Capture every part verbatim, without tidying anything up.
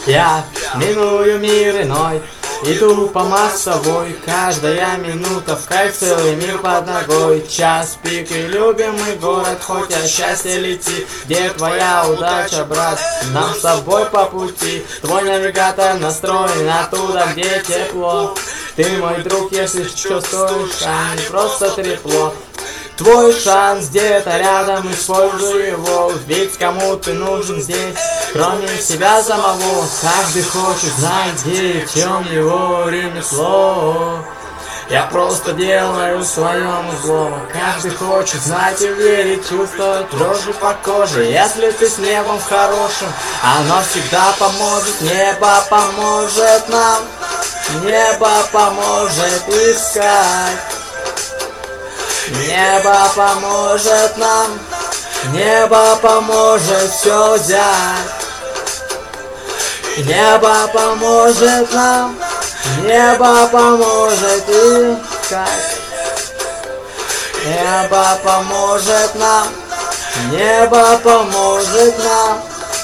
Я миную мир иной, иду по массовой. Каждая минута в кайф, целый мир под ногой. Час пик и любимый город, хоть от счастья лети. Где твоя удача, брат? Нам с тобой по пути. Твой навигатор настроен оттуда, где тепло. Ты мой друг, если чувствуешь, а не просто трепло. Твой шанс где-то рядом, используй его. Ведь кому ты нужен здесь, кроме себя самого. Каждый хочет знать, где и в чем его ремесло. Я просто делаю в своем зло. Каждый хочет знать и верить, чувствовать дрожи по коже. Если ты с небом в хорошем, оно всегда поможет. Небо поможет нам, небо поможет искать. Небо поможет нам, небо поможет все взять. Небо поможет нам, небо поможет искать. Небо поможет нам, небо поможет нам.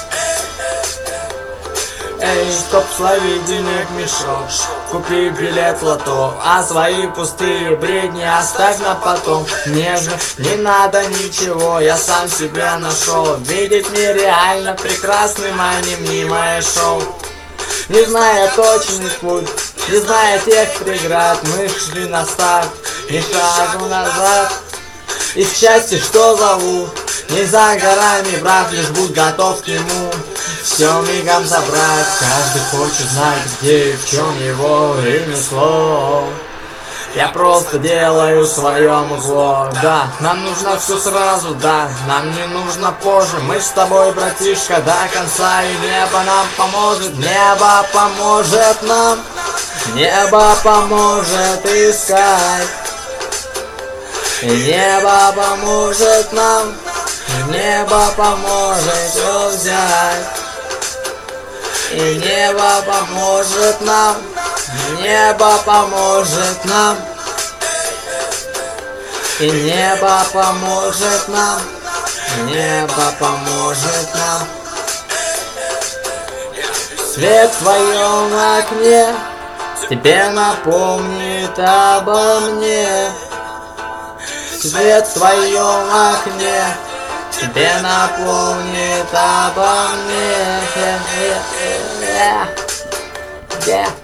Эй, стоп, слови денег мешок, купи билет в лото, а свои пустые бредни оставь на потом. Мне же не надо ничего, я сам себя нашел. Видеть нереально прекрасным, а не мнимое шоу. Не зная точный путь, не зная тех преград, мы шли на старт, ни шагу назад. И счастье, что зовут, не за горами, брат, лишь будь готов к нему. Все мигом забрать, каждый хочет знать, где и в чем его ремесло. Я просто делаю в своем углу. Да, нам нужно все сразу, да, нам не нужно позже. Мы с тобой, братишка, до конца, и небо нам поможет. Небо поможет нам, небо поможет искать. И небо поможет нам, небо поможет все взять. И небо поможет нам, небо поможет нам. И небо поможет нам, небо поможет нам. Свет в твоем окне тебе напомнит обо мне. Свет в твоем окне тебе напомнит обо мне. Yeah.